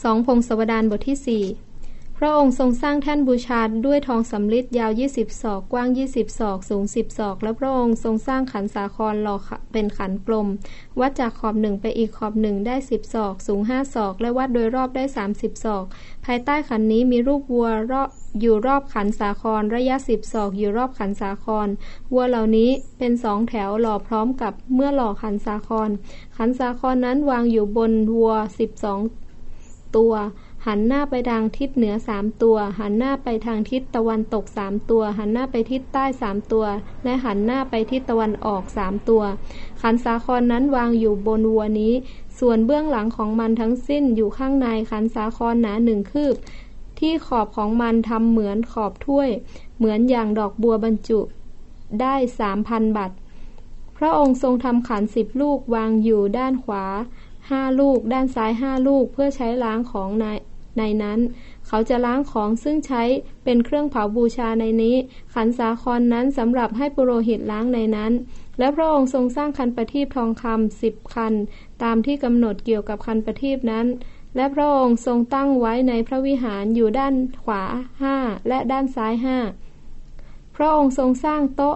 2. พงศาวดารบทที่ 4พระองค์ทรงสร้างแท่นบูชาด้วยทองสำริดยาว20 ศอกกว้าง20 ศอกสูง10 ศอกและพระองค์ทรงสร้างขันสาครหล่อเป็นขันกลมวัดจากขอบหนึ่งไปอีกขอบหนึ่งได้10 ศอกสูง5 ศอกและวัดโดยรอบได้30 ศอกภายใต้ขันนี้มีรูปวัวอยู่รอบขันสาครระยะ10 ศอกอยู่รอบขันสาครวัวเหล่านี้เป็น2 แถวหล่อพร้อมกับเมื่อหล่อขันสาครขันสาครนั้นวางอยู่บนวัว12 ตัวหันหน้าไปทางทิศเหนือ3 ตัวหันหน้าไปทางทิศตะวันตก3 ตัวหันหน้าไปทิศใต้3 ตัวและหันหน้าไปทิศตะวันออก3 ตัวขันสาครนั้นวางอยู่บนวัวนี้ส่วนเบื้องหลังของมันทั้งสิ้นอยู่ข้างในขันสาครหนา1 คืบที่ขอบของมันทำเหมือนขอบถ้วยเหมือนอย่างดอกบัวบรรจุได้ 3,000 บัตรพระองค์ทรงทำขัน10 ลูกวางอยู่ด้านขวา5 ลูกด้านซ้าย5 ลูกเพื่อใช้ล้างของในนั้นเขาจะล้างของซึ่งใช้เป็นเครื่องเผาบูชาในนี้ขันสาครนั้นสำหรับให้ปุโรหิตล้างในนั้นและพระองค์ทรงสร้างคันประทีปทองคำ10 คันตามที่กำหนดเกี่ยวกับคันประทีปนั้นและพระองค์ทรงตั้งไว้ในพระวิหารอยู่ด้านขวา5และด้านซ้าย5พระองค์ทรงสร้างโต๊ะ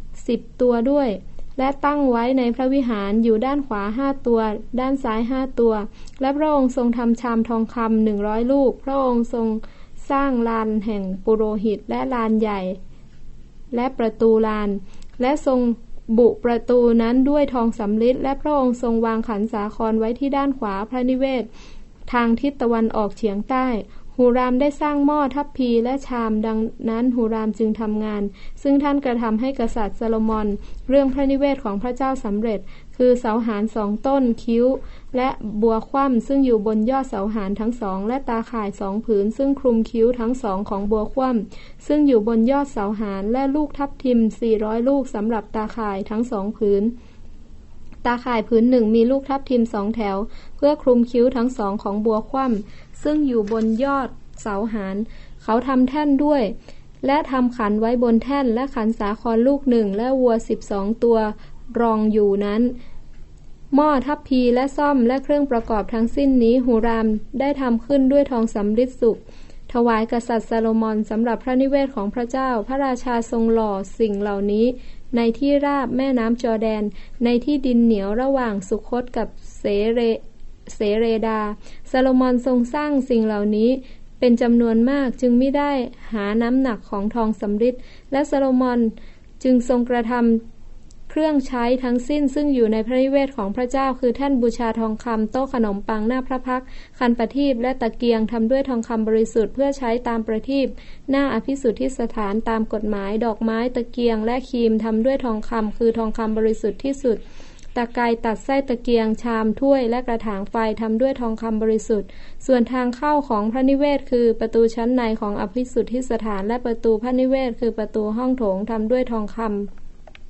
10 ตัวด้วยและตั้งไว้ในพระวิหารอยู่ด้านขวา5 ตัวด้านซ้าย5 ตัวและพระองค์ทรงทำชามทองคำ100 ลูกพระองค์ทรงสร้างลานแห่งปุโรหิตและลานใหญ่และประตูลานและทรงบุประตูนั้นด้วยทองสำริดและพระองค์ทรงวางขันสาครไว้ที่ด้านขวาพระนิเวศทางทิศตะวันออกเฉียงใต้หูรามได้สร้างหม้อทัพพีและชามดังนั้นหูรามจึงทำงานซึ่งท่านกระทำให้กษัตริย์ซาโลมอนเรื่องพระนิเวศของพระเจ้าสำเร็จคือเสาหาญ2 ต้นคิ้วและบัวคว่ำซึ่งอยู่บนยอดเสาหาญทั้ง2และตาข่าย2 ผืนซึ่งคลุมคิ้วทั้ง2ของบัวคว่ำซึ่งอยู่บนยอดเสาหาญและลูกทับทิม400 ลูกสำหรับตาข่ายทั้ง2 ผืนตาข่ายผืนหนึ่งมีลูกทับทิม2 แถวเพื่อคลุมคิ้วทั้ง2ของบัวคว่ำซึ่งอยู่บนยอดเสาหาญเขาทำแท่นด้วยและทำขันไว้บนแท่นและขันสาครลูก1และวัว12 ตัวรองอยู่นั้นหม้อทัพพีและซ่อมและเครื่องประกอบทั้งสิ้นนี้หูรามได้ทำขึ้นด้วยทองสำริดสุกถวายกษัตริย์ซาโลมอนสำหรับพระนิเวศของพระเจ้าพระราชาทรงหล่อสิ่งเหล่านี้ในที่ราบแม่น้ำจอร์แดนในที่ดินเหนียวระหว่างสุคตกับเสเรดาซาโลมอนทรงสร้างสิ่งเหล่านี้เป็นจำนวนมากจึงไม่ได้หาน้ำหนักของทองสำริดและซาโลมอนจึงทรงกระทำเครื่องใช้ทั้งสิ้นซึ่งอยู่ในพระนิเวศของพระเจ้าคือแท่นบูชาทองคำโต๊ะขนมปังหน้าพระพักตร์คันประทีปและตะเกียงทำด้วยทองคำบริสุทธิ์เพื่อใช้ตามประทีปหน้าอภิสุทธิสถานตามกฎหมายดอกไม้ตะเกียงและครีมทำด้วยทองคำคือทองคำบริสุทธิ์ที่สุดตะไคร้ตัดไส้ตะเกียงชามถ้วยและกระถางไฟทำด้วยทองคำบริสุทธิ์ส่วนทางเข้าของพระนิเวศคือประตูชั้นในของอภิสุทธิสถานและประตูพระนิเวศคือประตูห้องโถงทำด้วยทองคำ